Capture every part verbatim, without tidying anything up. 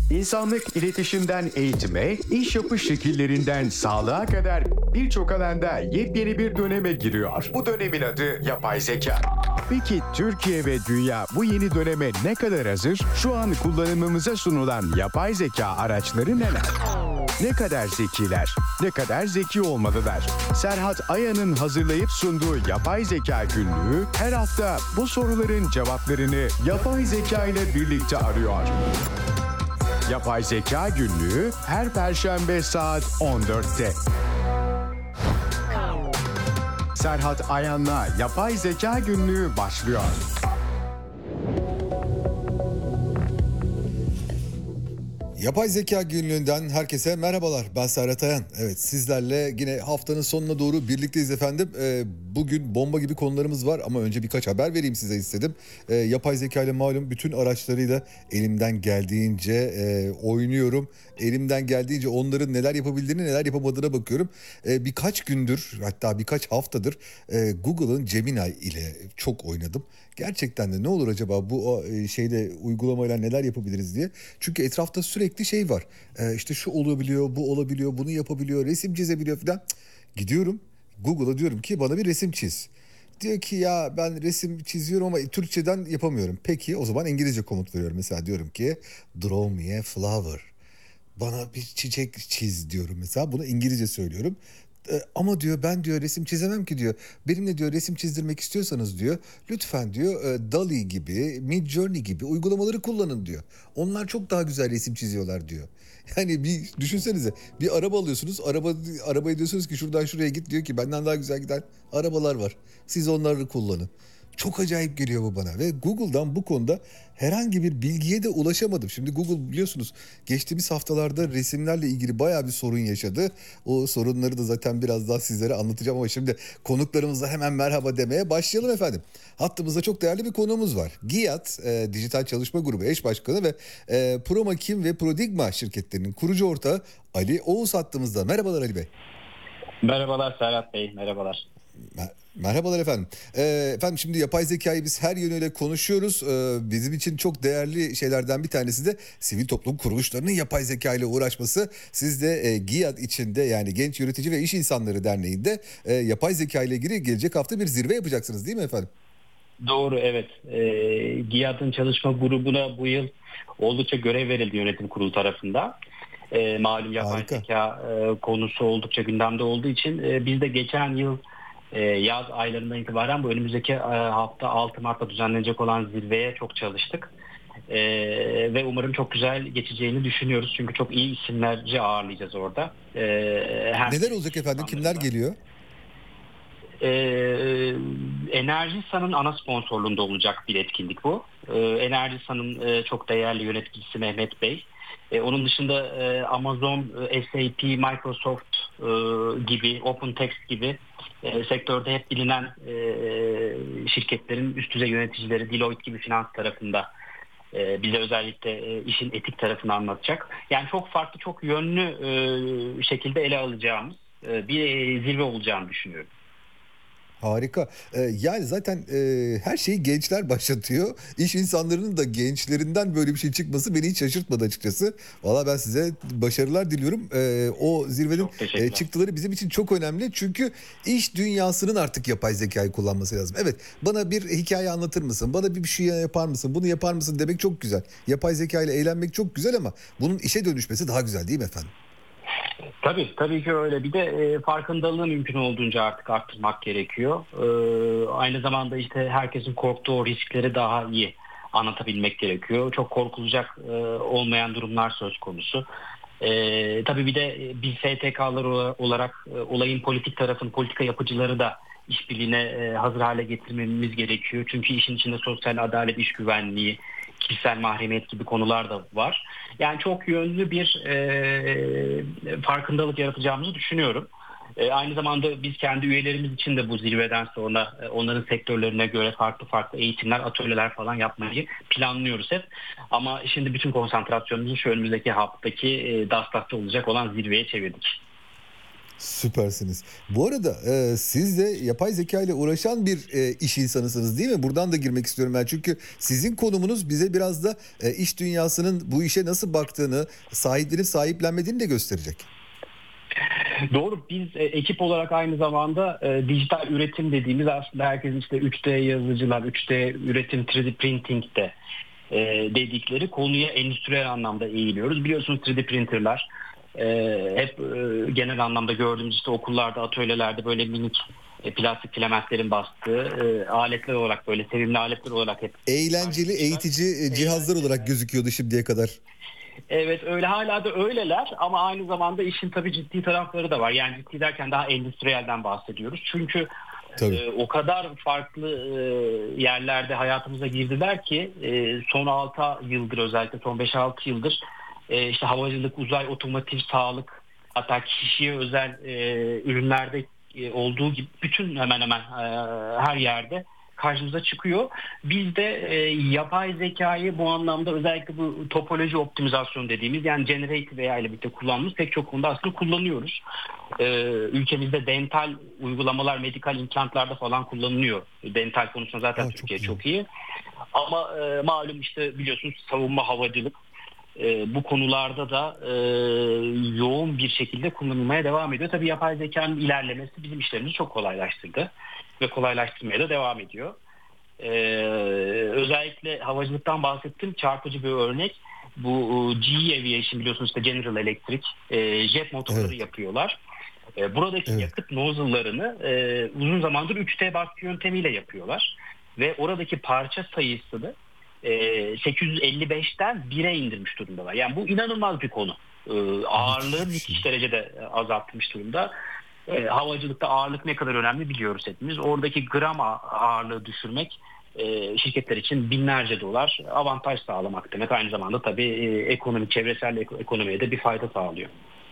İnsanlık iletişimden eğitime, iş yapış şekillerinden sağlığa kadar birçok alanda yepyeni bir döneme giriyor. Bu dönemin adı yapay zeka. Peki Türkiye ve dünya bu yeni döneme ne kadar hazır? Şu an kullanımımıza sunulan yapay zeka araçları neler? Ne kadar zekiler? Ne kadar zeki olmalılar? Serhat Ayan'ın hazırlayıp sunduğu Yapay Zeka Günlüğü her hafta bu soruların cevaplarını yapay zeka ile birlikte arıyor. Yapay Zeka Günlüğü her Perşembe saat on dörtte. Serhat Ayan'la Yapay Zeka Günlüğü başlıyor. Yapay Zeka Günlüğü'nden herkese merhabalar. Ben Serhat Ayan. Evet, sizlerle yine haftanın sonuna doğru birlikteyiz efendim. Ee, bugün bomba gibi konularımız var ama önce birkaç haber vereyim size istedim. Ee, yapay zeka ile malum bütün araçlarıyla elimden geldiğince e, oynuyorum. Elimden geldiğince onların neler yapabildiğini, neler yapamadığına bakıyorum. Ee, birkaç gündür, hatta birkaç haftadır e, Google'ın Gemini ile çok oynadım. Gerçekten de ne olur acaba bu şeyde uygulamayla neler yapabiliriz diye. Çünkü etrafta sürekli şey var. Ee, işte şu olabiliyor, bu olabiliyor, bunu yapabiliyor, resim çizebiliyor falan. Cık, gidiyorum Google'a diyorum ki bana bir resim çiz. Diyor ki ya ben resim çiziyorum ama Türkçeden yapamıyorum. Peki o zaman İngilizce komut veriyorum. Mesela diyorum ki draw me a flower. Bana bir çiçek çiz diyorum mesela. Bunu İngilizce söylüyorum. E, ama diyor ben diyor resim çizemem ki diyor. Benimle diyor resim çizdirmek istiyorsanız diyor lütfen diyor e, DALL-E gibi, Midjourney gibi uygulamaları kullanın diyor. Onlar çok daha güzel resim çiziyorlar diyor. Yani bir düşünsenize, bir araba alıyorsunuz, araba arabayı diyorsunuz ki şuradan şuraya git, diyor ki benden daha güzel giden arabalar var. Siz onları kullanın. Çok acayip geliyor bu bana ve Google'dan bu konuda herhangi bir bilgiye de ulaşamadım. Şimdi Google biliyorsunuz geçtiğimiz haftalarda resimlerle ilgili bayağı bir sorun yaşadı. O sorunları da zaten biraz daha sizlere anlatacağım ama şimdi konuklarımıza hemen merhaba demeye başlayalım efendim. Hattımızda çok değerli bir konuğumuz var. GİAD e, Dijital Çalışma Grubu eş başkanı ve e, Promakim ve Prodigma şirketlerinin kurucu ortağı Ali Oğuz hattımızda. Merhabalar Ali Bey. Merhabalar Serhat Bey, merhabalar. Merhabalar efendim. Ee, efendim şimdi yapay zekayı biz her yönüyle konuşuyoruz. Ee, bizim için çok değerli şeylerden bir tanesi de sivil toplum kuruluşlarının yapay zeka ile uğraşması. Siz de e, GİAD içinde, yani Genç Yönetici ve İş İnsanları Derneği'nde e, yapay zeka ile ilgili gelecek hafta bir zirve yapacaksınız değil mi efendim? Doğru, evet. E, GİAD'ın çalışma grubuna bu yıl oldukça görev verildi yönetim kurulu tarafından. E, malum yapay Harika. zeka e, konusu oldukça gündemde olduğu için e, biz de geçen yıl e, yaz aylarından itibaren bu önümüzdeki e, hafta altı Mart'ta düzenlenecek olan zirveye çok çalıştık. E, ve umarım çok güzel geçeceğini düşünüyoruz. Çünkü çok iyi isimlerce ağırlayacağız orada. E, Neler olacak efendim? Kimler geliyor? Ee, Enerjisa'nın ana sponsorluğunda olacak bir etkinlik bu. Ee, Enerjisa'nın e, çok değerli yöneticisi Mehmet Bey. E, onun dışında e, Amazon, e, S A P, Microsoft e, gibi, OpenText gibi e, sektörde hep bilinen e, şirketlerin üst düzey yöneticileri, Deloitte gibi finans tarafında e, bize özellikle e, işin etik tarafını anlatacak. Yani çok farklı, çok yönlü e, şekilde ele alacağımız e, bir zirve olacağını düşünüyorum. Harika. Ee, yani zaten e, her şeyi gençler başlatıyor. İş insanlarının da gençlerinden böyle bir şey çıkması beni hiç şaşırtmadı açıkçası. Valla ben size başarılar diliyorum. Ee, o zirvenin e, çıktıları bizim için çok önemli. Çünkü iş dünyasının artık yapay zekayı kullanması lazım. Evet, bana bir hikaye anlatır mısın? Bana bir, bir şey yapar mısın? Bunu yapar mısın demek çok güzel. Yapay zekayla eğlenmek çok güzel ama bunun işe dönüşmesi daha güzel değil mi efendim? Tabii, tabii ki öyle. Bir de e, farkındalığı mümkün olduğunca artık arttırmak gerekiyor. E, aynı zamanda işte herkesin korktuğu o riskleri daha iyi anlatabilmek gerekiyor. Çok korkulacak e, olmayan durumlar söz konusu. E, tabii bir de biz S T K'lar olarak e, olayın politik tarafını, politika yapıcıları da işbirliğine e, hazır hale getirmemiz gerekiyor. Çünkü işin içinde sosyal adalet, iş güvenliği, kişisel mahremiyet gibi konular da var. Yani çok yönlü bir e, farkındalık yaratacağımızı düşünüyorum. E, aynı zamanda biz kendi üyelerimiz için de bu zirveden sonra e, onların sektörlerine göre farklı farklı eğitimler, atölyeler falan yapmayı planlıyoruz hep. Ama şimdi bütün konsantrasyonumuzu şu önümüzdeki haftaki e, Dastas'ta olacak olan zirveye çevirdik. Süpersiniz. Bu arada e, siz de yapay zeka ile uğraşan bir e, iş insanısınız değil mi? Buradan da girmek istiyorum ben. Çünkü sizin konumunuz bize biraz da e, iş dünyasının bu işe nasıl baktığını, sahiplenip sahiplenmediğini de gösterecek. Doğru. Biz e, ekip olarak aynı zamanda e, dijital üretim dediğimiz aslında herkesin işte üç D yazıcılar, üç D üretim, üç D printing'de e, dedikleri konuya endüstriyel anlamda eğiliyoruz. Biliyorsunuz üç D printerlar e, hep e, genel anlamda gördüğümüz işte okullarda, atölyelerde böyle minik e, plastik filamentlerin bastığı e, aletler olarak, böyle sevimli aletler olarak hep Eğlenceli, eğitici e, cihazlar olarak gözüküyordu şimdiye kadar. Evet, öyle, hala da öyleler ama aynı zamanda işin tabii ciddi tarafları da var. Yani ciddi derken daha endüstriyelden bahsediyoruz. Çünkü e, o kadar farklı e, yerlerde hayatımıza girdiler ki e, son altı yıldır, özellikle son beş altı yıldır e, işte havacılık, uzay, otomotiv, sağlık, hatta kişiye özel e, ürünlerde e, olduğu gibi bütün hemen hemen e, her yerde karşımıza çıkıyor. Biz de e, yapay zekayı bu anlamda, özellikle bu topoloji optimizasyon dediğimiz, yani generative A I ile birlikte kullandığımız pek çok konuda aslında kullanıyoruz. E, ülkemizde dental uygulamalar, medikal implantlarda falan kullanılıyor. Dental konusunda zaten ha, Türkiye çok, çok iyi. Ama e, malum işte biliyorsunuz savunma, havacılık e, bu konularda da e, yoğun bir şekilde kullanılmaya devam ediyor. Tabii yapay zekanın ilerlemesi bizim işlerimizi çok kolaylaştırdı ve kolaylaştırmaya da devam ediyor. Ee, özellikle havacılıktan bahsettim. Çarpıcı bir örnek. Bu G E Aviation, biliyorsunuz işte General Electric e, jet motorları evet. yapıyorlar. E, buradaki evet. yakıt nozzle'larını e, uzun zamandır üç D baskı yöntemiyle yapıyorlar. Ve oradaki parça sayısını e, sekiz yüz elli beşten bire indirmiş durumdalar. Yani bu inanılmaz bir konu. E, ağırlığı müthiş derecede azaltmış durumda. E, havacılıkta ağırlık ne kadar önemli biliyoruz hepimiz. Oradaki gram ağırlığı düşürmek e, şirketler için binlerce dolar avantaj sağlamak demek. Aynı zamanda tabii e, ekonomi, çevresel ekonomiye de bir fayda sağlıyor.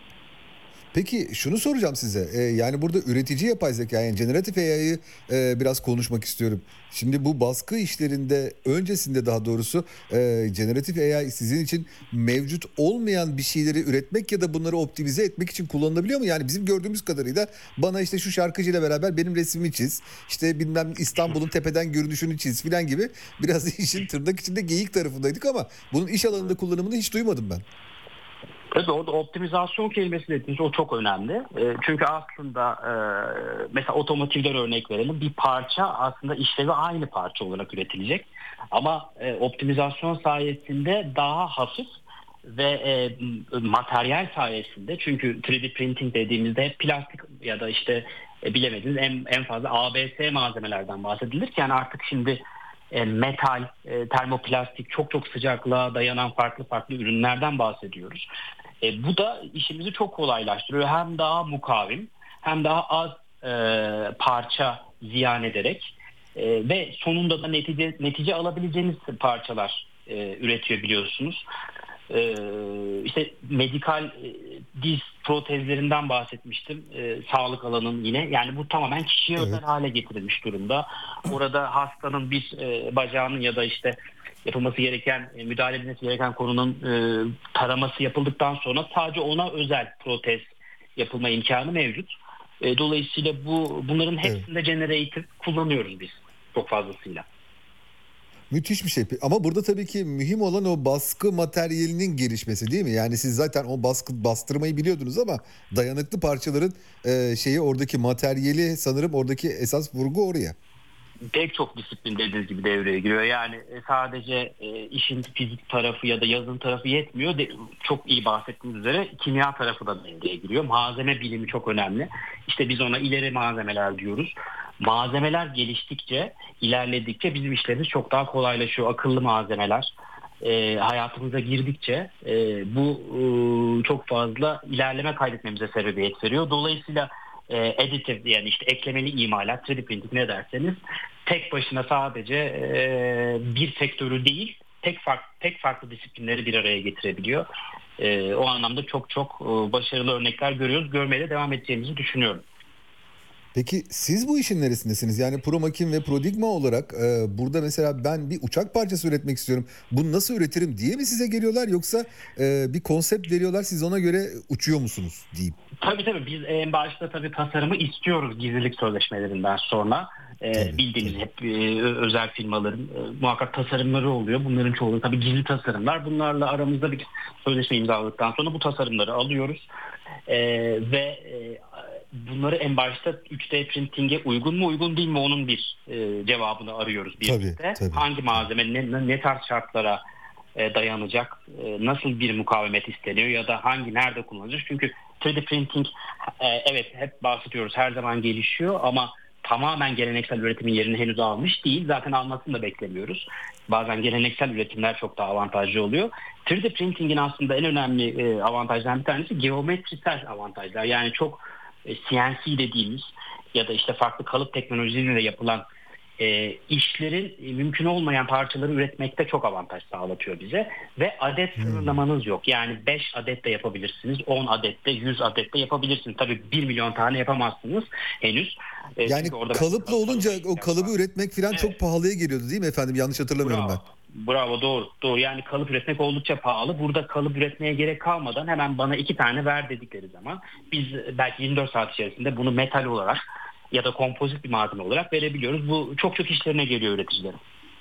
Peki şunu soracağım size. Ee, yani burada üretici yapay zeka, yani generatif A I'yı e, biraz konuşmak istiyorum. Şimdi bu baskı işlerinde, öncesinde daha doğrusu e, generatif A I sizin için mevcut olmayan bir şeyleri üretmek ya da bunları optimize etmek için kullanılabiliyor mu? Yani bizim gördüğümüz kadarıyla bana işte şu şarkıcıyla beraber benim resmimi çiz, işte bilmem İstanbul'un tepeden görünüşünü çiz filan gibi biraz işin tırnak içinde geyik tarafındaydık ama bunun iş alanında kullanımını hiç duymadım ben. Evet, orada optimizasyon kelimesi dediğiniz o çok önemli. E, çünkü aslında e, mesela otomotivden örnek verelim. Bir parça aslında işlevi aynı parça olarak üretilecek. Ama e, optimizasyon sayesinde daha hafif ve e, materyal sayesinde, çünkü üç D printing dediğimizde hep plastik ya da işte e, bilemediniz en, en fazla A B S malzemelerden bahsedilir. Yani artık şimdi e, metal, e, termoplastik, çok çok sıcaklığa dayanan farklı farklı ürünlerden bahsediyoruz. E, bu da işimizi çok kolaylaştırıyor. Hem daha mukavim, hem daha az e, parça ziyan ederek e, ve sonunda da netice, netice alabileceğiniz parçalar e, üretiyor biliyorsunuz. E, işte medikal e, diz protezlerinden bahsetmiştim. E, sağlık alanının yine. Yani bu tamamen kişiye evet. özel hale getirilmiş durumda. Orada hastanın bir e, bacağının ya da işte yapılması gereken, müdahale edilmesi gereken konunun e, taraması yapıldıktan sonra sadece ona özel protez yapılma imkanı mevcut. E, dolayısıyla bu bunların hepsinde evet. generator kullanıyoruz biz çok fazlasıyla. Müthiş bir şey. Ama burada tabii ki mühim olan o baskı materyalinin gelişmesi değil mi? Yani siz zaten o baskı bastırmayı biliyordunuz ama dayanıklı parçaların e, şeyi, oradaki materyali, sanırım oradaki esas vurgu oraya. Pek çok disiplin dediğiniz gibi devreye giriyor. Yani sadece e, işin fizik tarafı ya da yazılım tarafı yetmiyor. De, çok iyi bahsettiğiniz üzere kimya tarafı da devreye giriyor. Malzeme bilimi çok önemli. İşte biz ona ileri malzemeler diyoruz. Malzemeler geliştikçe, ilerledikçe bizim işlerimiz çok daha kolaylaşıyor. Akıllı malzemeler e, hayatımıza girdikçe e, bu e, çok fazla ilerleme kaydetmemize sebebiyet veriyor. Dolayısıyla E, additive, yani işte eklemeli imalat, üç D printing ne derseniz, tek başına sadece e, bir sektörü değil, tek farklı tek farklı disiplinleri bir araya getirebiliyor. E, o anlamda çok çok e, başarılı örnekler görüyoruz. Görmeye de devam edeceğimizi düşünüyorum. Peki siz bu işin neresindesiniz? Yani Promakin ve Prodigma olarak e, burada mesela ben bir uçak parçası üretmek istiyorum. Bunu nasıl üretirim diye mi size geliyorlar, yoksa e, bir konsept veriyorlar, siz ona göre uçuyor musunuz diyeyim? Tabii tabii biz en başta tabii tasarımı istiyoruz gizlilik sözleşmelerinden sonra. Ee, Tabii, bildiğiniz tabii. hep e, özel firmaların e, muhakkak tasarımları oluyor. Bunların çoğu tabii gizli tasarımlar. Bunlarla aramızda bir sözleşme imzaladıktan sonra bu tasarımları alıyoruz. Ee, ve e, bunları en başta üç D printing'e uygun mu uygun değil mi onun bir e, cevabını arıyoruz birlikte. Tabii, tabii. Hangi malzeme ne, ne tarz şartlara e, dayanacak, e, nasıl bir mukavemet isteniyor ya da hangi nerede kullanılacak. Çünkü üç D printing e, evet hep bahsediyoruz her zaman gelişiyor ama tamamen geleneksel üretimin yerini henüz almış değil. Zaten almasını da beklemiyoruz. Bazen geleneksel üretimler çok daha avantajlı oluyor. üç D printingin aslında en önemli e, avantajlarından bir tanesi geometrisel avantajlar. Yani çok e, C N C dediğimiz ya da işte farklı kalıp teknolojileriyle yapılan e, işlerin e, mümkün olmayan parçaları üretmekte çok avantaj sağlatıyor bize. Ve adet sınırlamanız yok. Yani beş adet de yapabilirsiniz, on adet de, yüz adet de yapabilirsiniz. Tabii bir milyon tane yapamazsınız henüz. E, Yani çünkü orada kalıplı olunca o kalıbı üretmek falan Evet. çok pahalıya geliyordu değil mi efendim? Yanlış hatırlamıyorum Bravo. ben. Bravo doğru. Doğru. Yani kalıp üretmek oldukça pahalı. Burada kalıp üretmeye gerek kalmadan hemen bana iki tane ver dedikleri zaman biz belki yirmi dört saat içerisinde bunu metal olarak ya da kompozit bir malzeme olarak verebiliyoruz. Bu çok çok işlerine geliyor üreticilerin.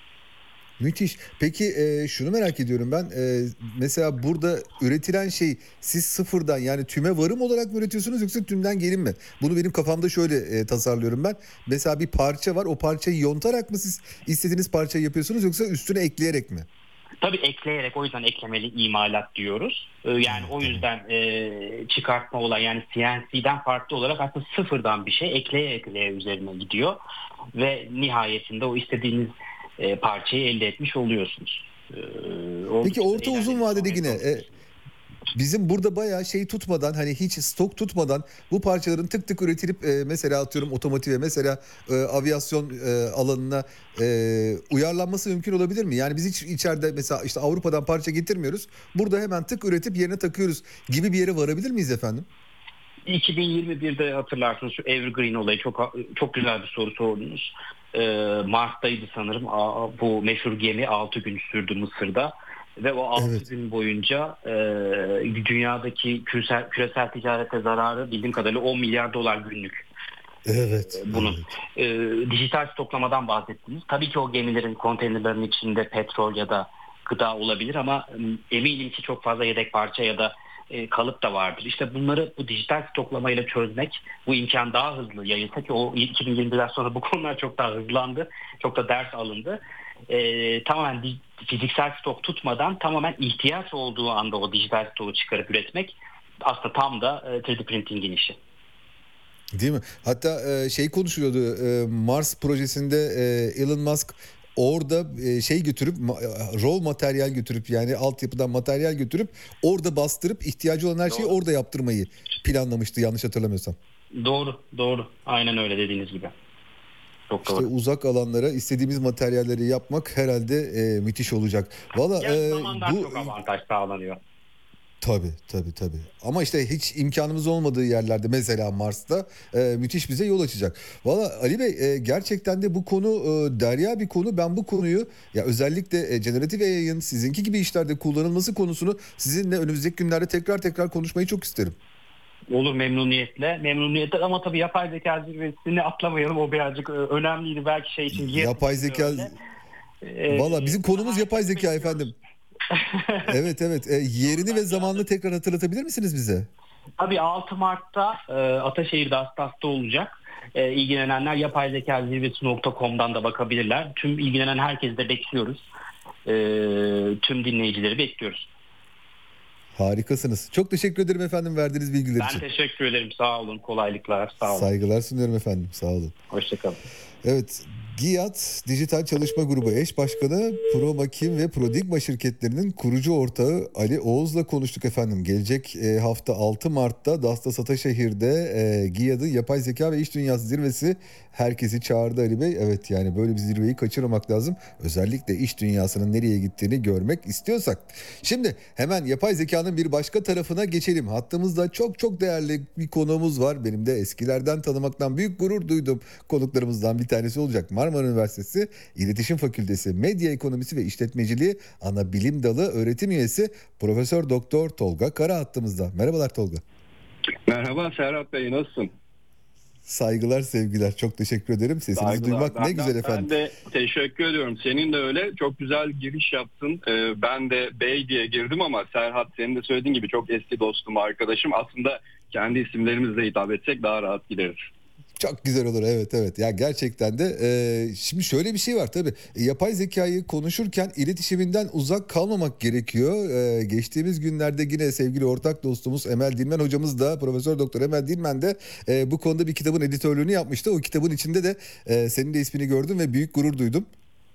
Müthiş. Peki e, şunu merak ediyorum ben. E, mesela burada üretilen şey siz sıfırdan yani tüme varım olarak mı üretiyorsunuz yoksa tümden gelin mi? Bunu benim kafamda şöyle e, tasarlıyorum ben. Mesela bir parça var. O parçayı yontarak mı siz istediğiniz parçayı yapıyorsunuz yoksa üstüne ekleyerek mi? Tabii ekleyerek, o yüzden eklemeli imalat diyoruz. Ee, Yani o yüzden e, çıkartma olan yani C N C'den farklı olarak aslında sıfırdan bir şey ekleye ekleye üzerine gidiyor. Ve nihayetinde o istediğiniz e, parçayı elde etmiş oluyorsunuz. Ee, Peki oldukça da orta uzun eğlenceli vadede bir yine proje. e, bizim burada bayağı şey tutmadan hani hiç stok tutmadan bu parçaların tık tık üretilip e, mesela atıyorum otomotive mesela e, aviasyon e, alanına e, uyarlanması mümkün olabilir mi? Yani biz hiç içeride mesela işte Avrupa'dan parça getirmiyoruz. Burada hemen tık üretip yerine takıyoruz gibi bir yere varabilir miyiz efendim? iki bin yirmi birde hatırlarsınız şu Evergreen olayı çok çok güzel bir soru sordunuz. Ee, Mart'taydı sanırım. Aa, bu meşhur gemi altı gün sürdü Mısır'da ve o altı Evet. gün boyunca e, dünyadaki küresel, küresel ticarete zararı bildiğim kadarıyla on milyar dolar günlük. Evet. Ee, bunun evet. Ee, dijital stoklamadan bahsettiniz. Tabii ki o gemilerin konteynerların içinde petrol ya da gıda olabilir ama e, eminim ki çok fazla yedek parça ya da e, kalıp da vardır. İşte bunları bu dijital stoklamayla çözmek, bu imkan daha hızlı yayılsa ki o iki bin yirmiden sonra bu konular çok daha hızlandı. Çok da ders alındı. E, tamamen di- fiziksel stok tutmadan tamamen ihtiyaç olduğu anda o dijital stoğu çıkarıp üretmek aslında tam da e, üç D printingin işi. Değil mi? Hatta e, şey konuşuluyordu e, Mars projesinde e, Elon Musk orada e, şey götürüp ma- e, raw materyal götürüp yani altyapıdan materyal götürüp orada bastırıp ihtiyacı olan her şeyi Doğru. orada yaptırmayı planlamıştı yanlış hatırlamıyorsam. Doğru, doğru. Aynen öyle dediğiniz gibi. Çok İşte doğru. uzak alanlara istediğimiz materyalleri yapmak herhalde e, müthiş olacak. Valla Yani e, zamandan bu çok avantaj sağlanıyor. tabii tabii tabii. Ama işte hiç imkanımız olmadığı yerlerde mesela Mars'ta e, müthiş bize yol açacak. Valla Ali Bey e, gerçekten de bu konu e, derya bir konu. Ben bu konuyu ya özellikle e, generatif A I'ın sizinki gibi işlerde kullanılması konusunu sizinle önümüzdeki günlerde tekrar tekrar konuşmayı çok isterim. Olur memnuniyetle. Memnuniyetle ama tabii yapay zeka zirvesini atlamayalım. O birazcık e, önemliydi. Belki şey için. Yapay zeka Ee, valla bizim konumuz yapay zeka bekliyoruz. efendim. Evet evet. E, yerini ve zamanını tekrar hatırlatabilir misiniz bize? Tabii altı Mart'ta e, Ataşehir'de Astas'ta olacak. E, ilgilenenler yapay zeka zirvesi nokta com'dan da bakabilirler. Tüm ilgilenen herkesi de bekliyoruz. E, tüm dinleyicileri bekliyoruz. Harikasınız. Çok teşekkür ederim efendim verdiğiniz bilgiler Ben için. teşekkür ederim. Sağ olun. Kolaylıklar. Sağ olun. Saygılar sunuyorum efendim. Sağ olun. Hoşçakalın. Evet, GİAD Dijital Çalışma Grubu eş başkanı ProMakim ve Prodigma şirketlerinin kurucu ortağı Ali Oğuz'la konuştuk efendim. Gelecek e, hafta altı Mart'ta Dastas Ataşehir'de e, GİAD'ın Yapay Zeka ve İş Dünyası Zirvesi herkesi çağırdı Ali Bey. Evet yani böyle bir zirveyi kaçırmamak lazım. Özellikle iş dünyasının nereye gittiğini görmek istiyorsak. Şimdi hemen yapay zekanın bir başka tarafına geçelim. Hattımızda çok çok değerli bir konuğumuz var. Benim de eskilerden tanımaktan büyük gurur duydum. Konuklarımızdan bir tanesi olacak. Marmara Üniversitesi İletişim Fakültesi Medya Ekonomisi ve İşletmeciliği Ana Bilim Dalı öğretim üyesi Profesör Doktor Tolga Kara hattımızda. Merhabalar Tolga. Merhaba Serhat Bey, nasılsın? Saygılar, sevgiler. Çok teşekkür ederim. Sesinizi Saygılar. duymak ne Ben- güzel efendim. Ben de teşekkür ediyorum. Senin de öyle. Çok güzel giriş yaptın. Ee, ben de Bey diye girdim ama Serhat, senin de söylediğin gibi çok eski dostum, arkadaşım. Aslında kendi isimlerimizle hitap etsek daha rahat gideriz. Çok güzel olur, evet evet. Ya gerçekten de e, şimdi şöyle bir şey var tabii. E, yapay zekayı konuşurken iletişiminden uzak kalmamak gerekiyor. E, geçtiğimiz günlerde yine sevgili ortak dostumuz Emel Dilmen hocamız da, Profesör Doktor Emel Dilmen de e, bu konuda bir kitabın editörlüğünü yapmıştı. O kitabın içinde de e, senin de ismini gördüm ve büyük gurur duydum.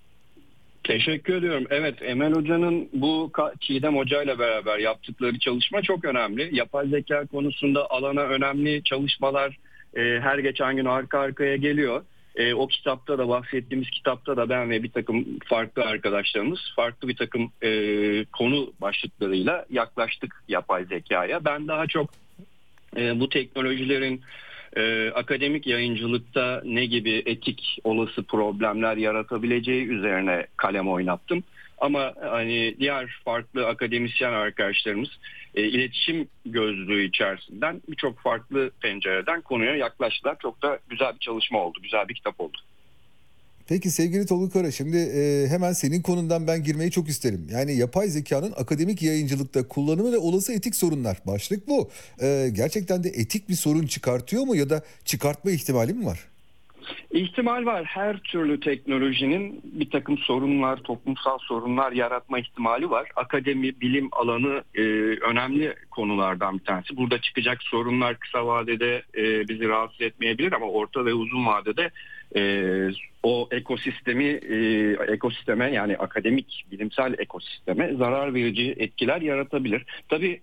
Teşekkür ediyorum. Evet, Emel Hoca'nın bu Ka- Çiğdem Hoca ile beraber yaptıkları çalışma çok önemli. Yapay zeka konusunda alana önemli çalışmalar e, her geçen gün arka arkaya geliyor. E, o kitapta da, bahsettiğimiz kitapta da ben ve bir takım farklı arkadaşlarımız farklı bir takım e, konu başlıklarıyla yaklaştık yapay zekaya. Ben daha çok e, bu teknolojilerin Ee, akademik yayıncılıkta ne gibi etik olası problemler yaratabileceği üzerine kalem oynattım. Ama hani diğer farklı akademisyen arkadaşlarımız e, iletişim gözlüğü içerisinden birçok farklı pencereden konuya yaklaştılar. Çok da güzel bir çalışma oldu, güzel bir kitap oldu. Peki sevgili Tolga Kara, şimdi e, hemen senin konundan ben girmeyi çok isterim. Yani yapay zekanın akademik yayıncılıkta kullanımı ve olası etik sorunlar. Başlık bu. E, gerçekten de etik bir sorun çıkartıyor mu ya da çıkartma ihtimali mi var? İhtimal var. Her türlü teknolojinin bir takım sorunlar, toplumsal sorunlar yaratma ihtimali var. Akademi, bilim alanı e, önemli konulardan bir tanesi. Burada çıkacak sorunlar kısa vadede e, bizi rahatsız etmeyebilir ama orta ve uzun vadede e, o ekosistemi, e, ekosisteme yani akademik, bilimsel ekosisteme zarar verici etkiler yaratabilir. Tabii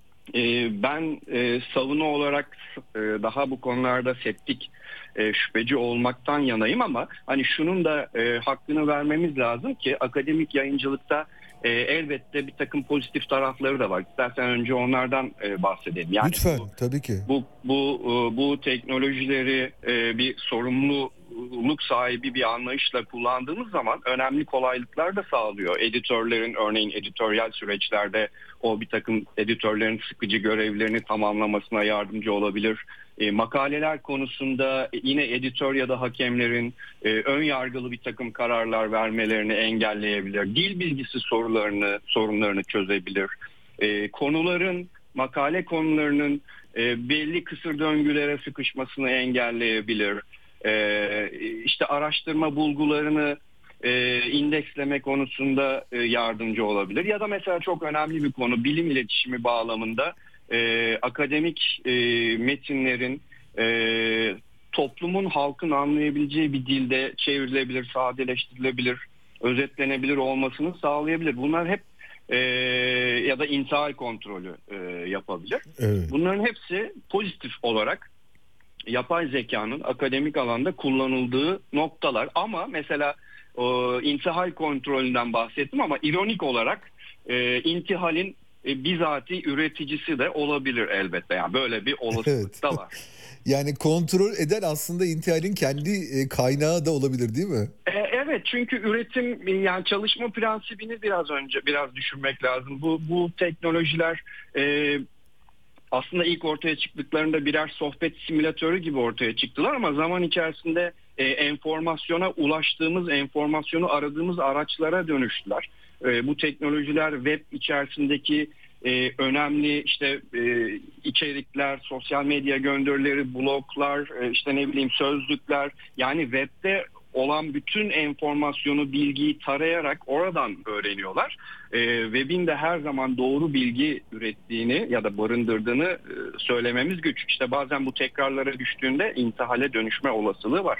e, ben e, savunu olarak e, daha bu konularda septik, E, şüpheci olmaktan yanayım ama hani şunun da e, hakkını vermemiz lazım ki akademik yayıncılıkta e, elbette bir takım pozitif tarafları da var. İstersen önce onlardan e, bahsedelim. Yani Lütfen, bu, tabii ki. bu bu e, bu teknolojileri e, bir sorumluluk sahibi bir anlayışla kullandığımız zaman önemli kolaylıklar da sağlıyor. Editörlerin örneğin editoryal süreçlerde o bir takım editörlerin sıkıcı görevlerini tamamlamasına yardımcı olabilir. E, makaleler konusunda yine editör ya da hakemlerin e, ön yargılı bir takım kararlar vermelerini engelleyebilir. Dil bilgisi sorularını, sorunlarını çözebilir. E, konuların, makale konularının e, belli kısır döngülere sıkışmasını engelleyebilir. E, işte araştırma bulgularını e, indeksleme konusunda e, yardımcı olabilir. Ya da mesela çok önemli bir konu, bilim iletişimi bağlamında Ee, akademik e, metinlerin e, toplumun, halkın anlayabileceği bir dilde çevrilebilir, sadeleştirilebilir, özetlenebilir olmasını sağlayabilir. Bunlar hep e, ya da intihal kontrolü e, yapabilir. Evet. Bunların hepsi pozitif olarak yapay zekanın akademik alanda kullanıldığı noktalar. Ama mesela o, intihal kontrolünden bahsettim ama ironik olarak e, intihalin E, bizatihi üreticisi de olabilir elbette. Yani böyle bir olasılık Evet. da var. Yani kontrol eden aslında intihalin kendi e, kaynağı da olabilir, değil mi? E, evet, çünkü üretim yani çalışma prensibini biraz önce biraz düşünmek lazım. Bu bu teknolojiler e, aslında ilk ortaya çıktıklarında birer sohbet simülatörü gibi ortaya çıktılar ama zaman içerisinde e, enformasyona ulaştığımız, enformasyonu aradığımız araçlara dönüştüler. E, bu teknolojiler web içerisindeki e, önemli işte e, içerikler, sosyal medya gönderileri, bloglar, e, işte ne bileyim sözlükler, yani webde olan bütün enformasyonu, bilgiyi tarayarak oradan öğreniyorlar. E, web'in de her zaman doğru bilgi ürettiğini ya da barındırdığını e, söylememiz güç. İşte bazen bu tekrarlara düştüğünde intihale dönüşme olasılığı var.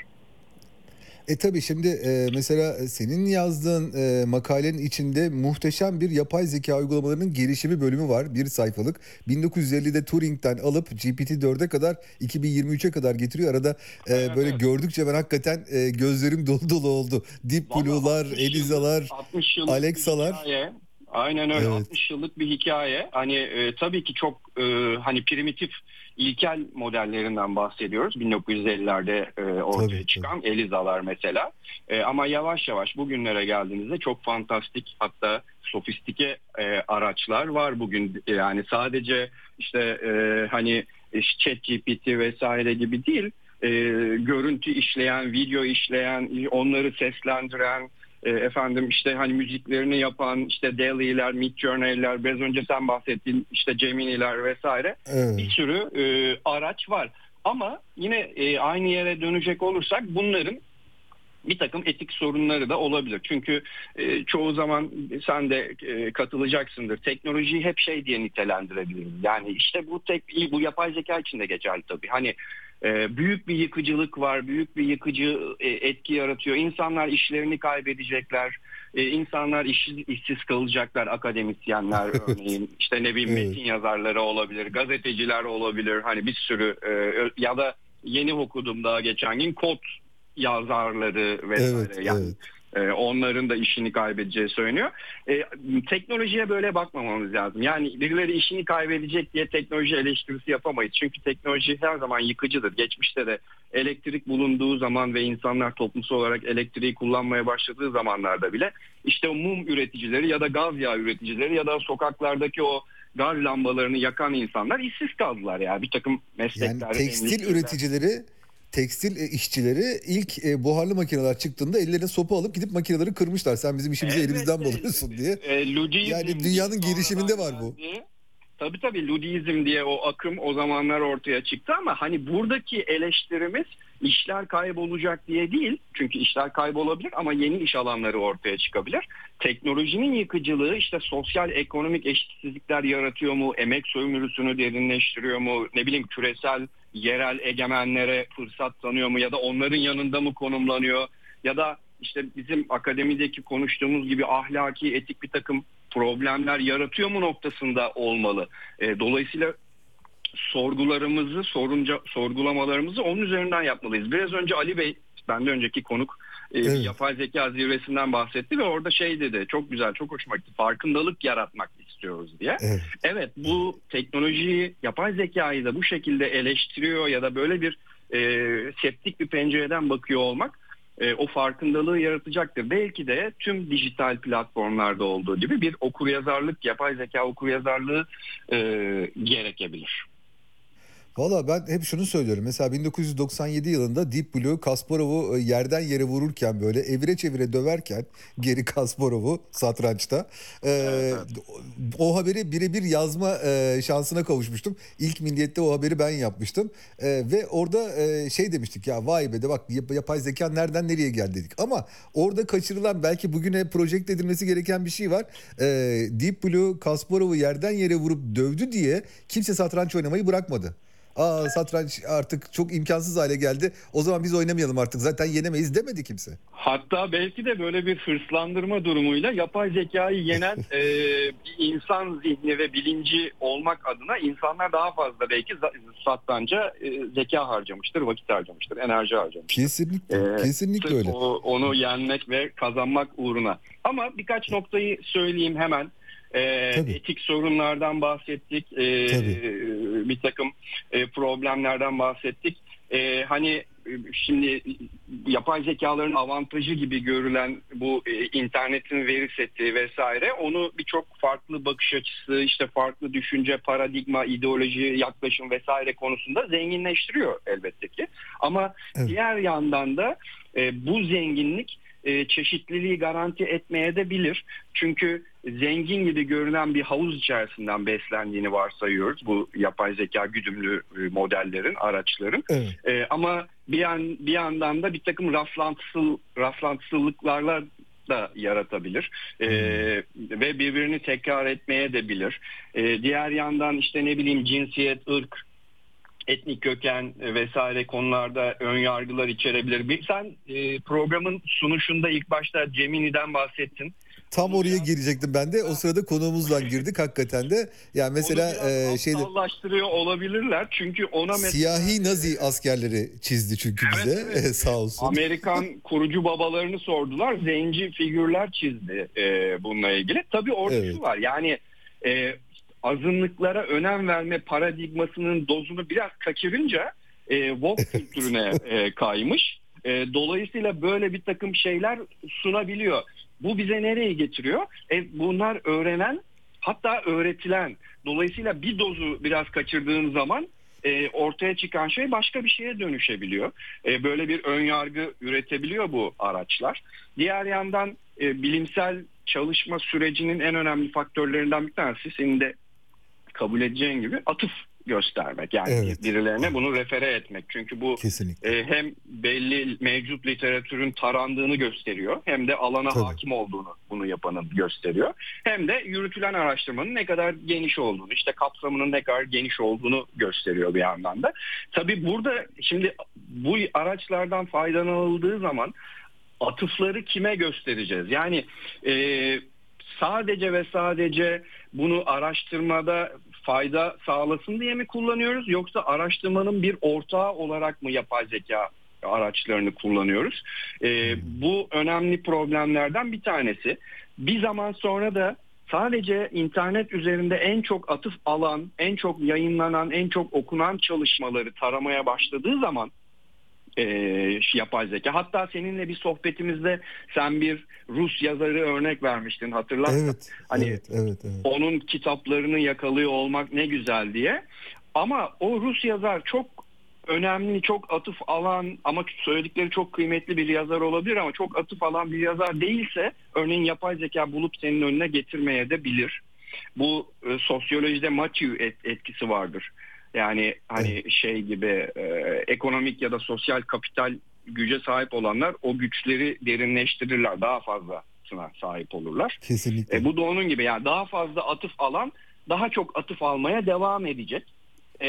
E tabii şimdi e, mesela senin yazdığın e, makalenin içinde muhteşem bir yapay zeka uygulamalarının gelişimi bölümü var. Bir sayfalık. bin dokuz yüz ellide Turing'den alıp G P T dörde kadar iki bin yirmi üçe kadar getiriyor. Arada e, Evet, böyle evet. gördükçe ben hakikaten e, gözlerim dolu dolu oldu. Deep Blue'lar, altmış Eliza'lar, yıllık- altmış yıllık bir Alexa'lar. hikaye. Aynen öyle. Evet. altmış yıllık bir hikaye. Hani e, tabii ki çok e, hani primitif ilkel modellerinden bahsediyoruz. bin dokuz yüz ellilerde e, ortaya Tabii, çıkan ELIZA'lar mesela. E, ama yavaş yavaş bugünlere geldiğinizde çok fantastik, hatta sofistike e, araçlar var bugün. E, yani sadece işte e, hani ChatGPT vesaire gibi değil. E, görüntü işleyen, video işleyen, onları seslendiren, E, efendim işte hani müziklerini yapan işte DALL-E'ler, Midjourney'ler, biraz önce sen bahsettiğin işte Gemini'ler vesaire, Evet. bir sürü e, araç var. Ama yine e, aynı yere dönecek olursak bunların bir takım etik sorunları da olabilir. Çünkü e, çoğu zaman sen de e, katılacaksındır. Teknolojiyi hep şey diye nitelendirebiliriz. Yani işte bu tek bu yapay zeka için de geçerli tabii. Hani e, büyük bir yıkıcılık var, büyük bir yıkıcı e, etki yaratıyor. İnsanlar işlerini kaybedecekler. E, insanlar işsiz, işsiz kalacaklar, akademisyenler örneğin. İşte ne bileyim Evet. metin yazarları olabilir, gazeteciler olabilir. Hani bir sürü e, ya da yeni okudum daha geçen gün kod yazarları vesaire, Evet, yani evet. e, onların da işini kaybedeceği söyleniyor. E, teknolojiye böyle bakmamamız lazım. Yani birileri işini kaybedecek diye teknoloji eleştirisi yapamayız. Çünkü teknoloji her zaman yıkıcıdır. Geçmişte de elektrik bulunduğu zaman ve insanlar toplumsal olarak elektriği kullanmaya başladığı zamanlarda bile işte o mum üreticileri ya da gaz yağı üreticileri ya da sokaklardaki o gaz lambalarını yakan insanlar işsiz kaldılar ya. Bir takım meslekler, Yani tekstil endüstriler. üreticileri, tekstil e, işçileri ilk e, buharlı makineler çıktığında ellerine sopa alıp gidip makineleri kırmışlar. Sen bizim işimizi elimizden mi alıyorsun diye. E, Ludizm Yani dünyanın diye gelişiminde var sonradan bu. geldi. Tabii tabii Ludizm diye o akım o zamanlar ortaya çıktı ama hani buradaki eleştirimiz işler kaybolacak diye değil. Çünkü işler kaybolabilir ama yeni iş alanları ortaya çıkabilir. Teknolojinin yıkıcılığı işte sosyal ekonomik eşitsizlikler yaratıyor mu? Emek sömürüsünü derinleştiriyor mu? Ne bileyim küresel yerel egemenlere fırsat tanıyor mu? Ya da onların yanında mı konumlanıyor? Ya da işte bizim akademideki konuştuğumuz gibi ahlaki, etik bir takım problemler yaratıyor mu noktasında olmalı. E, dolayısıyla sorgularımızı, sorunca, sorgulamalarımızı onun üzerinden yapmalıyız. Biraz önce Ali Bey, benden önceki konuk e, Evet. bir yapay zeka zirvesinden bahsetti ve orada şey dedi, çok güzel, çok hoşuma gitti. Farkındalık yaratmak istiyoruz diye. Evet. Evet, bu teknolojiyi, yapay zekayı da bu şekilde eleştiriyor ya da böyle bir e, skeptik bir pencereden bakıyor olmak E, o farkındalığı yaratacaktır. Belki de tüm dijital platformlarda olduğu gibi bir okuryazarlık, yapay zeka okuryazarlığı e, gerekebilir. Valla ben hep şunu söylüyorum. Mesela bin dokuz yüz doksan yedi yılında Deep Blue Kasparov'u yerden yere vururken böyle evire çevire döverken geri Kasparov'u satrançta e, Evet, evet. o haberi birebir yazma e, şansına kavuşmuştum. İlk Milliyet'te o haberi ben yapmıştım. E, ve orada e, şey demiştik ya vay be de bak yap- yapay zeka nereden nereye geldi dedik. Ama orada kaçırılan belki bugüne projekte edilmesi gereken bir şey var. E, Deep Blue Kasparov'u yerden yere vurup dövdü diye kimse satranç oynamayı bırakmadı. Aa satranç artık çok imkansız hale geldi. O zaman biz oynamayalım artık. Zaten yenemeyiz demedi kimse. Hatta belki de böyle bir hırslandırma durumuyla yapay zekayı yenen e, bir insan zihni ve bilinci olmak adına insanlar daha fazla belki satranca e, zeka harcamıştır, vakit harcamıştır, enerji harcamıştır. Kesinlikle. Ee, kesinlikle sırf öyle. O, onu yenmek ve kazanmak uğruna. Ama birkaç noktayı söyleyeyim hemen. Ee, Tabii. etik sorunlardan bahsettik. Ee, Tabii. bir takım e, problemlerden bahsettik. Ee, hani e, şimdi yapay zekaların avantajı gibi görülen bu e, internetin veri seti vesaire onu birçok farklı bakış açısı, işte farklı düşünce, paradigma, ideoloji, yaklaşım vesaire konusunda zenginleştiriyor elbette ki. Ama Evet. diğer yandan da e, bu zenginlik e, çeşitliliği garanti etmeye de bilir. Çünkü zengin gibi görünen bir havuz içerisinden beslendiğini varsayıyoruz bu yapay zeka güdümlü e, modellerin, araçların. Evet. E, ama bir yan, bir yandan da bir takım raflantısıl raflantısızlıklarla da yaratabilir e, hmm. ve birbirini tekrar etmeye de bilir. E, diğer yandan işte ne bileyim cinsiyet, ırk, etnik köken vesaire konularda ön yargılar içerebilir. Bir, sen e, programın sunuşunda ilk başta Gemini'den bahsettin. Tam oraya girecektim ben de. O sırada konuğumuzla girdik hakikaten de. Yani mesela e, şeyde aptallaştırıyor olabilirler. Çünkü ona mesela siyahi Nazi askerleri çizdi çünkü Evet, bize. evet. Sağ olsun. Amerikan kurucu babalarını sordular. Zenci figürler çizdi e, bununla ilgili. Tabii orada Evet. şu var. Yani e, azınlıklara önem verme paradigmasının dozunu biraz kaçırınca e, woke kültürüne e, kaymış. E, dolayısıyla böyle bir takım şeyler sunabiliyor. Bu bize nereye getiriyor? E, bunlar öğrenen, hatta öğretilen. Dolayısıyla bir dozu biraz kaçırdığın zaman e, ortaya çıkan şey başka bir şeye dönüşebiliyor. E, böyle bir ön yargı üretebiliyor bu araçlar. Diğer yandan e, bilimsel çalışma sürecinin en önemli faktörlerinden bir tanesi, senin de kabul edeceğin gibi, atıf göstermek. Yani Evet. birilerine bunu refere etmek. Çünkü bu Kesinlikle. e, hem belli mevcut literatürün tarandığını gösteriyor, hem de alana Tabii. hakim olduğunu bunu yapanın gösteriyor. Hem de yürütülen araştırmanın ne kadar geniş olduğunu, işte kapsamının ne kadar geniş olduğunu gösteriyor bir yandan da. Tabii burada şimdi bu araçlardan faydalanıldığı zaman atıfları kime göstereceğiz? Yani e, sadece ve sadece bunu araştırmada fayda sağlasın diye mi kullanıyoruz, yoksa araştırmanın bir ortağı olarak mı yapay zeka araçlarını kullanıyoruz? Ee, bu önemli problemlerden bir tanesi. Bir zaman sonra da sadece internet üzerinde en çok atıf alan, en çok yayınlanan, en çok okunan çalışmaları taramaya başladığı zaman E, yapay zeka. Hatta seninle bir sohbetimizde sen bir Rus yazarı örnek vermiştin, hatırlarsan. Evet, Hani evet, evet, evet. onun kitaplarını yakalıyor olmak ne güzel diye. Ama o Rus yazar çok önemli, çok atıf alan ama söyledikleri çok kıymetli bir yazar olabilir ama çok atıf alan bir yazar değilse, örneğin yapay zeka bulup senin önüne getirmeye de bilir. Bu e, sosyolojide Matthew et, etkisi vardır. Yani hani Evet. şey gibi e, ekonomik ya da sosyal kapital güce sahip olanlar o güçleri derinleştirirler, daha fazlasına sahip olurlar. Kesinlikle. E, bu da onun gibi, yani daha fazla atıf alan daha çok atıf almaya devam edecek. E,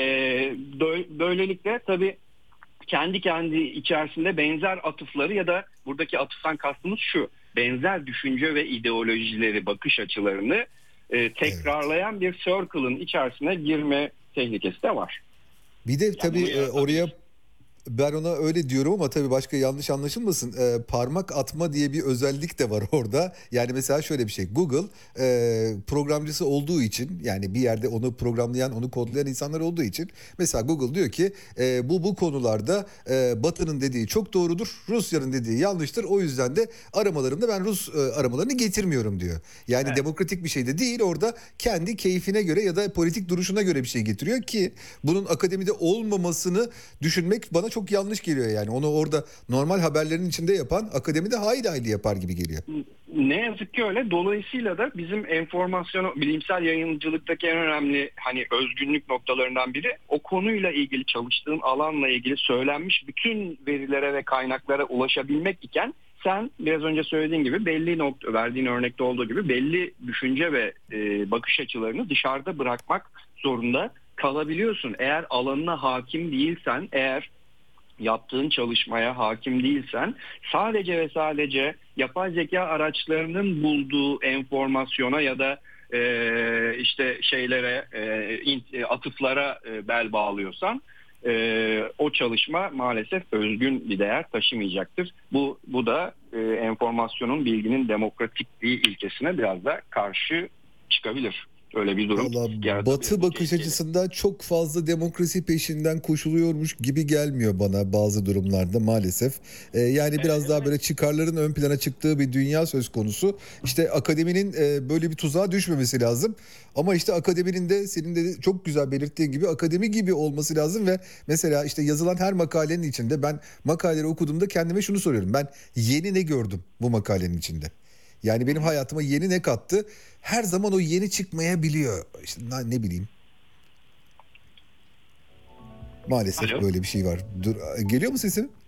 böylelikle tabii kendi kendi içerisinde benzer atıfları ya da buradaki atıftan kastımız şu: benzer düşünce ve ideolojileri, bakış açılarını e, tekrarlayan evet. bir circle'ın içerisine girme tehlikesi de var. Bir de yani tabii e, oraya ben ona öyle diyorum ama tabii başka yanlış anlaşılmasın. E, parmak atma diye bir özellik de var orada. Yani mesela şöyle bir şey. Google e, programcısı olduğu için, yani bir yerde onu programlayan, onu kodlayan insanlar olduğu için, mesela Google diyor ki e, bu bu konularda e, Batı'nın dediği çok doğrudur, Rusya'nın dediği yanlıştır. O yüzden de aramalarımda ben Rus e, aramalarını getirmiyorum diyor. Yani evet. Demokratik bir şey de değil. Orada kendi keyfine göre ya da politik duruşuna göre bir şey getiriyor ki bunun akademide olmamasını düşünmek bana çok yanlış geliyor yani. Onu orada normal haberlerin içinde yapan akademide hayli hayli yapar gibi geliyor. Ne yazık ki öyle. Dolayısıyla da bizim enformasyonu, bilimsel yayıncılıktaki en önemli hani özgünlük noktalarından biri, o konuyla ilgili, çalıştığın alanla ilgili söylenmiş bütün verilere ve kaynaklara ulaşabilmek iken, sen biraz önce söylediğin gibi belli nokta, verdiğin örnekte olduğu gibi belli düşünce ve e, bakış açılarını dışarıda bırakmak zorunda kalabiliyorsun. Eğer alanına hakim değilsen, eğer yaptığın çalışmaya hakim değilsen, sadece ve sadece yapay zeka araçlarının bulduğu enformasyona ya da e, işte şeylere, e, atıflara e, bel bağlıyorsan, e, o çalışma maalesef özgün bir değer taşımayacaktır. Bu bu da e, enformasyonun, bilginin demokratikliği ilkesine biraz da karşı çıkabilir. Öyle bir durum. Vallahi Batı bakış açısından çok fazla demokrasi peşinden koşuluyormuş gibi gelmiyor bana bazı durumlarda maalesef. Ee, yani biraz evet. daha böyle çıkarların ön plana çıktığı bir dünya söz konusu. İşte akademinin e, böyle bir tuzağa düşmemesi lazım. Ama işte akademinin de senin de çok güzel belirttiğin gibi akademi gibi olması lazım ve mesela işte yazılan her makalenin içinde ben makaleleri okuduğumda kendime şunu soruyorum: ben yeni ne gördüm bu makalenin içinde? Yani benim hayatıma yeni ne kattı? Her zaman o yeni çıkmayabiliyor. İşte ne bileyim. Maalesef Alo. Böyle bir şey var. Dur, geliyor mu sesim?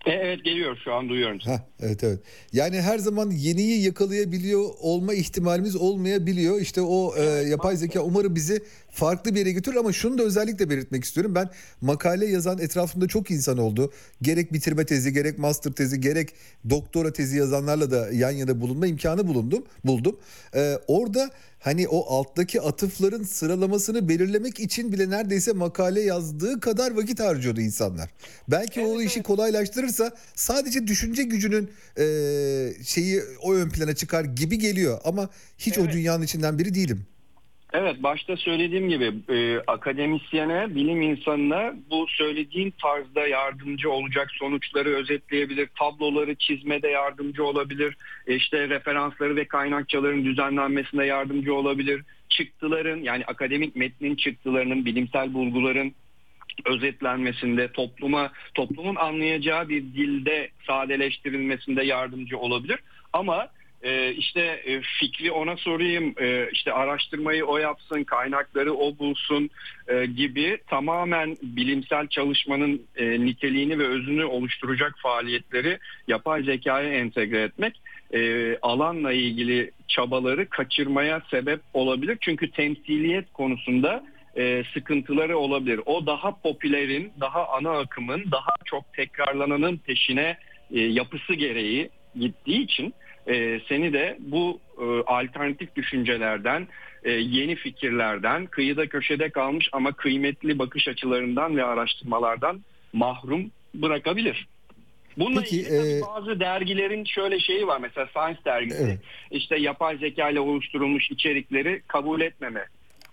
Evet, geliyor, şu an duyuyorum sizi. Heh, evet evet. Yani her zaman yeniyi yakalayabiliyor olma ihtimalimiz olmayabiliyor. İşte o e, yapay zeka umarım bizi farklı bir yere götürür ama şunu da özellikle belirtmek istiyorum. Ben makale yazan etrafımda çok insan oldu. Gerek bitirme tezi, gerek master tezi, gerek doktora tezi yazanlarla da yan yana bulunma imkanı bulundum, buldum. E, orada hani o alttaki atıfların sıralamasını belirlemek için bile neredeyse makale yazdığı kadar vakit harcıyordu insanlar. Belki Evet, o işi evet. kolaylaştırırsa sadece düşünce gücünün e, şeyi o ön plana çıkar gibi geliyor ama hiç Evet. o dünyanın içinden biri değilim. Evet, başta söylediğim gibi e, akademisyene, bilim insanına bu söylediğin tarzda yardımcı olacak sonuçları özetleyebilir, tabloları çizmede yardımcı olabilir, e, işte referansları ve kaynakçaların düzenlenmesinde yardımcı olabilir, çıktıların, yani akademik metnin çıktılarının, bilimsel bulguların özetlenmesinde, topluma toplumun anlayacağı bir dilde sadeleştirilmesinde yardımcı olabilir. Ama e, işte e, fikri ona sorayım, e, işte araştırmayı o yapsın, kaynakları o bulsun e, gibi tamamen bilimsel çalışmanın e, niteliğini ve özünü oluşturacak faaliyetleri yapay zekaya entegre etmek e, alanla ilgili çabaları kaçırmaya sebep olabilir. Çünkü temsiliyet konusunda E, sıkıntıları olabilir. O daha popülerin, daha ana akımın, daha çok tekrarlananın peşine e, yapısı gereği gittiği için e, seni de bu e, alternatif düşüncelerden, e, yeni fikirlerden, kıyıda köşede kalmış ama kıymetli bakış açılarından ve araştırmalardan mahrum bırakabilir. Bununla Peki, ilgili tabii e, bazı dergilerin şöyle şeyi var. Mesela Science dergisi Evet. işte yapay zeka ile oluşturulmuş içerikleri kabul etmeme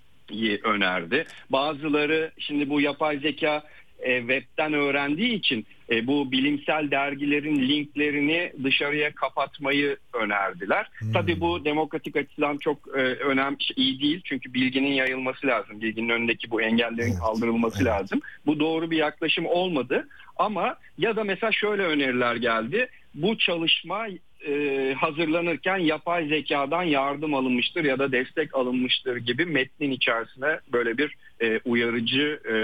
önerdi. Bazıları şimdi bu yapay zeka e, webten öğrendiği için e, bu bilimsel dergilerin linklerini dışarıya kapatmayı önerdiler. Hmm. Tabii bu demokratik açıdan çok e, önemli, iyi değil. Çünkü bilginin yayılması lazım. Bilginin önündeki bu engellerin Evet, kaldırılması evet. lazım. Bu doğru bir yaklaşım olmadı. Ama ya da mesela şöyle öneriler geldi. Bu çalışma e, hazırlanırken yapay zekadan yardım alınmıştır ya da destek alınmıştır gibi metnin içerisine böyle bir e, uyarıcı e,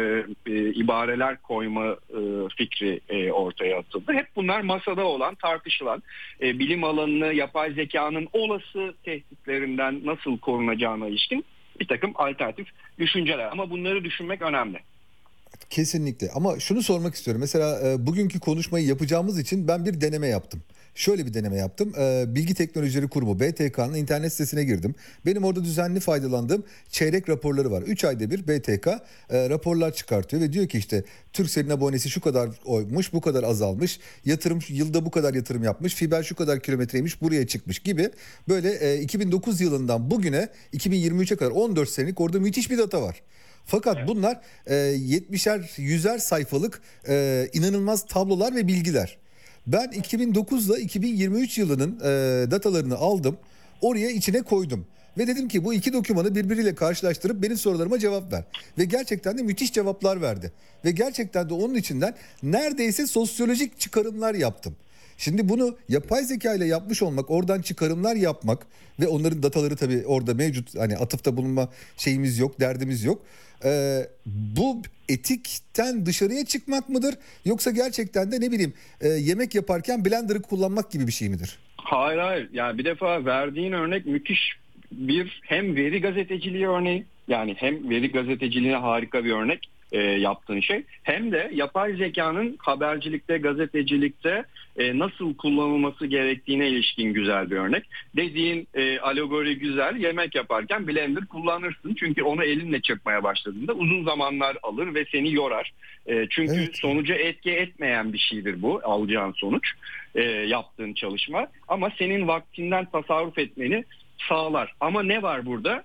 e, ibareler koyma e, fikri e, ortaya atıldı. Hep bunlar masada olan, tartışılan, e, bilim alanını yapay zekanın olası tehditlerinden nasıl korunacağına ilişkin bir takım alternatif düşünceler. Ama bunları düşünmek önemli. Kesinlikle ama şunu sormak istiyorum. Mesela e, bugünkü konuşmayı yapacağımız için ben bir deneme yaptım. Şöyle bir deneme yaptım. E, Bilgi Teknolojileri Kurumu B T K'nın internet sitesine girdim. Benim orada düzenli faydalandığım çeyrek raporları var. üç ayda bir B T K e, raporlar çıkartıyor ve diyor ki işte Turkcell'in abonesi şu kadar oymuş, bu kadar azalmış. Yatırım yılda bu kadar yatırım yapmış. Fiber şu kadar kilometreymiş, buraya çıkmış gibi. Böyle e, iki bin dokuz yılından bugüne iki bin yirmi üçe kadar on dört senelik orada müthiş bir data var. Fakat Evet. bunlar e, yetmişer, yüzer sayfalık e, inanılmaz tablolar ve bilgiler. Ben iki bin dokuz ile iki bin yirmi üç yılının e, datalarını aldım, oraya içine koydum. Ve dedim ki bu iki dokümanı birbiriyle karşılaştırıp benim sorularıma cevap ver. Ve gerçekten de müthiş cevaplar verdi. Ve gerçekten de onun içinden neredeyse sosyolojik çıkarımlar yaptım. Şimdi bunu yapay zeka ile yapmış olmak, oradan çıkarımlar yapmak ve onların dataları tabii orada mevcut. Hani atıfta bulunma şeyimiz yok, derdimiz yok. Ee, bu etikten dışarıya çıkmak mıdır? Yoksa gerçekten de ne bileyim e, yemek yaparken blender'ı kullanmak gibi bir şey midir? Hayır hayır. Yani bir defa verdiğin örnek müthiş bir hem veri gazeteciliği örneği, yani hem veri gazeteciliğine harika bir örnek e, yaptığın şey, hem de yapay zekanın habercilikte, gazetecilikte e, nasıl kullanılması gerektiğine ilişkin güzel bir örnek. Dediğin e, alegori güzel. Yemek yaparken blender kullanırsın çünkü onu elinle çırpmaya başladığında uzun zamanlar alır ve seni yorar. E, çünkü Evet. sonuca etki etmeyen bir şeydir bu, alacağın sonuç, e, yaptığın çalışma. Ama senin vaktinden tasarruf etmeni sağlar. Ama ne var burada?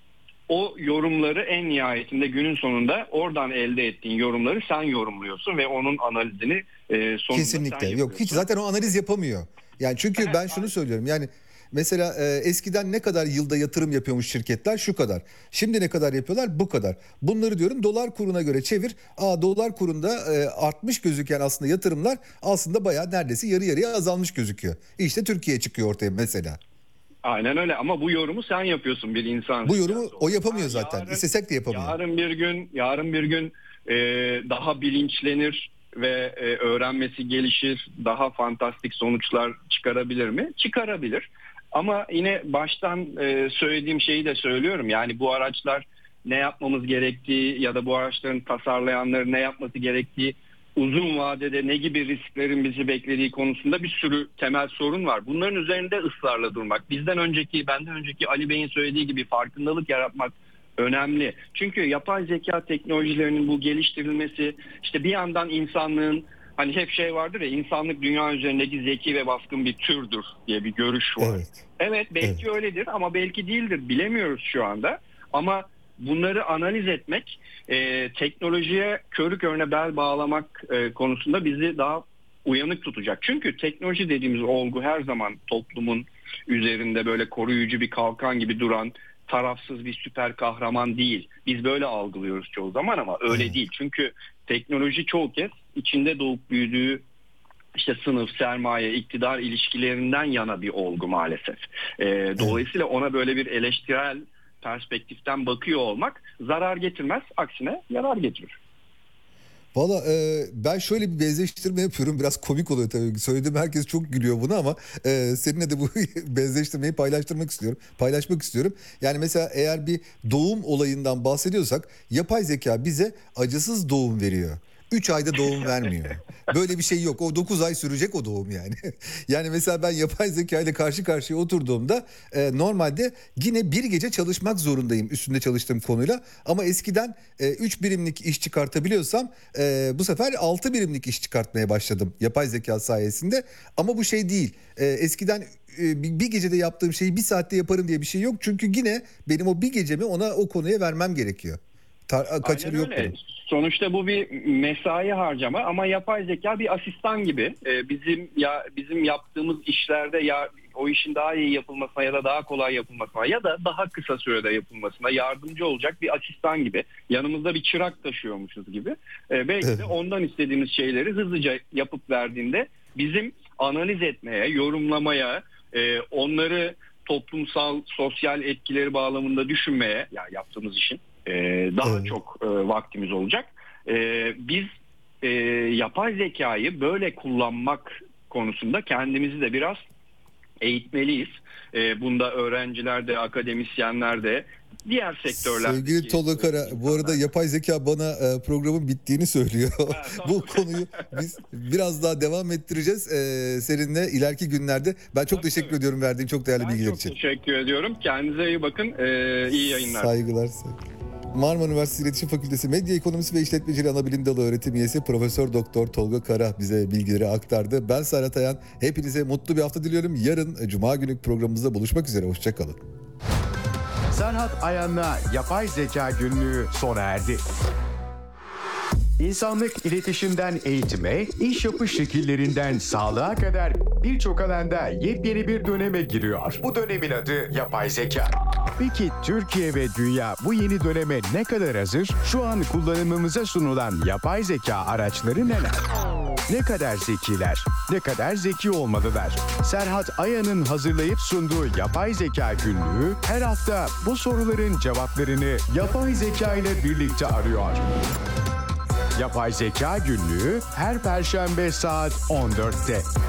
O yorumları en nihayetinde günün sonunda oradan elde ettiğin yorumları sen yorumluyorsun ve onun analizini e, sonunda Kesinlikle. sen Yok, yapıyorsun. hiç zaten o analiz yapamıyor. Yani çünkü ben şunu söylüyorum. Yani mesela e, eskiden ne kadar yılda yatırım yapıyormuş şirketler, şu kadar. Şimdi ne kadar yapıyorlar? Bu kadar. Bunları diyorum dolar kuruna göre çevir. Aa, dolar kurunda e, artmış gözüken aslında yatırımlar aslında bayağı neredeyse yarı yarıya azalmış gözüküyor. İşte Türkiye çıkıyor ortaya mesela. Aynen öyle, ama bu yorumu sen yapıyorsun, bir insan. Bu yorumu o yapamıyor zaten. Yarın- İstesek de yapamıyor. Yarın bir gün, yarın bir gün e, daha bilinçlenir ve e, öğrenmesi gelişir, daha fantastik sonuçlar çıkarabilir mi? Çıkarabilir. Ama yine baştan e, söylediğim şeyi de söylüyorum. Yani bu araçlar ne yapmamız gerektiği ya da bu araçların tasarlayanların ne yapması gerektiği, uzun vadede ne gibi risklerin bizi beklediği konusunda bir sürü temel sorun var. Bunların üzerinde ısrarla durmak, bizden önceki, benden önceki Ali Bey'in söylediği gibi farkındalık yaratmak önemli. Çünkü yapay zeka teknolojilerinin bu geliştirilmesi, işte bir yandan insanlığın, hani hep şey vardır ya, insanlık dünya üzerindeki zeki ve baskın bir türdür diye bir görüş var. Evet, evet belki evet. öyledir ama belki değildir, bilemiyoruz şu anda. Ama bunları analiz etmek, e, teknolojiye körü körüne bel bağlamak e, konusunda bizi daha uyanık tutacak. Çünkü teknoloji dediğimiz olgu her zaman toplumun üzerinde böyle koruyucu bir kalkan gibi duran, tarafsız bir süper kahraman değil. Biz böyle algılıyoruz çoğu zaman ama öyle evet. değil. Çünkü teknoloji çoğu kez içinde doğup büyüdüğü işte sınıf, sermaye, iktidar ilişkilerinden yana bir olgu maalesef. E, dolayısıyla ona böyle bir eleştirel perspektiften bakıyor olmak zarar getirmez, aksine yarar getirir. Valla e, ben şöyle bir benzeştirme yapıyorum. Biraz komik oluyor tabii. Söylediğim herkes çok gülüyor buna ama e, seninle de bu benzeştirmeyi paylaştırmak istiyorum. Paylaşmak istiyorum. Yani mesela eğer bir doğum olayından bahsediyorsak yapay zeka bize acısız doğum veriyor. üç ayda doğum vermiyor. Böyle bir şey yok. O dokuz ay sürecek o doğum yani. Yani mesela ben yapay zeka ile karşı karşıya oturduğumda e, normalde yine bir gece çalışmak zorundayım üstünde çalıştığım konuyla. Ama eskiden e, üç birimlik iş çıkartabiliyorsam e, bu sefer altı birimlik iş çıkartmaya başladım yapay zeka sayesinde. Ama bu şey değil. E, eskiden e, bir gecede yaptığım şeyi bir saatte yaparım diye bir şey yok. Çünkü yine benim o bir gecemi ona o konuya vermem gerekiyor. Tar- kaçarı yok bunun. Sonuçta bu bir mesai harcama ama yapay zeka bir asistan gibi. Ee, bizim ya bizim yaptığımız işlerde ya o işin daha iyi yapılmasına ya da daha kolay yapılmasına ya da daha kısa sürede yapılmasına yardımcı olacak bir asistan gibi. Yanımızda bir çırak taşıyormuşuz gibi. Ee, belki de ondan istediğimiz şeyleri hızlıca yapıp verdiğinde bizim analiz etmeye, yorumlamaya, e, onları toplumsal, sosyal etkileri bağlamında düşünmeye, ya yaptığımız işin Ee, daha evet. çok e, vaktimiz olacak. Ee, biz e, yapay zekayı böyle kullanmak konusunda kendimizi de biraz eğitmeliyiz. Ee, bunda öğrenciler de, akademisyenler de, diğer sektörler. Sevgili Tolga Kara, bu arada yapay zeka bana e, programın bittiğini söylüyor. Ha, tamam. Bu konuyu biz biraz daha devam ettireceğiz e, seninle ileriki günlerde. Ben çok tabii, teşekkür tabii. ediyorum verdiğin çok değerli ben bilgiler çok için. Çok teşekkür ediyorum. Kendinize iyi bakın. Ee, iyi yayınlar. Saygılar. Saygılar. Marmara Üniversitesi İletişim Fakültesi Medya Ekonomisi ve İşletmeciliği Anabilim Dalı öğretim üyesi Profesör Doktor Tolga Kara bize bilgileri aktardı. Ben Serhat Ayan. Hepinize mutlu bir hafta diliyorum. Yarın Cuma günü programımızda buluşmak üzere. Hoşçakalın. Serhat Ayan'la Yapay Zeka Günlüğü sona erdi. İnsanlık iletişimden eğitime, iş yapış şekillerinden sağlığa kadar birçok alanda yepyeni bir döneme giriyor. Bu dönemin adı yapay zeka. Peki Türkiye ve dünya bu yeni döneme ne kadar hazır? Şu an kullanımımıza sunulan yapay zeka araçları neler? Ne kadar zekiler? Ne kadar zeki olmalılar? Serhat Ayan'ın hazırlayıp sunduğu Yapay Zeka Günlüğü her hafta bu soruların cevaplarını yapay zeka ile birlikte arıyor. Yapay Zeka Günlüğü her Perşembe saat on dörtte.